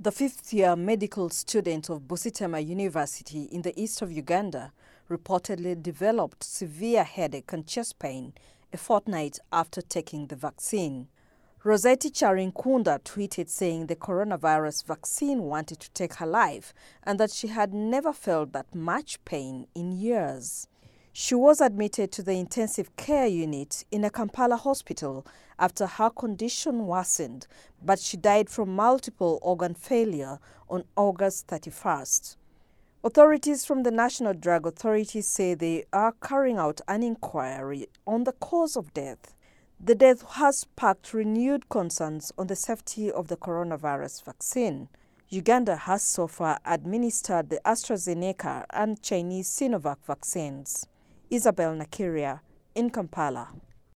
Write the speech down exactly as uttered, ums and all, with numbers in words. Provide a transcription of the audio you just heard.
The fifth-year medical student of Busitema University in the east of Uganda reportedly developed severe headache and chest pain a fortnight after taking the vaccine. Rossetti Charinkunda tweeted saying the coronavirus vaccine wanted to take her life and that she had never felt that much pain in years. She was admitted to the intensive care unit in a Kampala hospital after her condition worsened, but she died from multiple organ failure on August thirty-first. Authorities from the National Drug Authority say they are carrying out an inquiry on the cause of death. The death has sparked renewed concerns on the safety of the coronavirus vaccine. Uganda has so far administered the AstraZeneca and Chinese Sinovac vaccines. Isabel Nakiria in Kampala.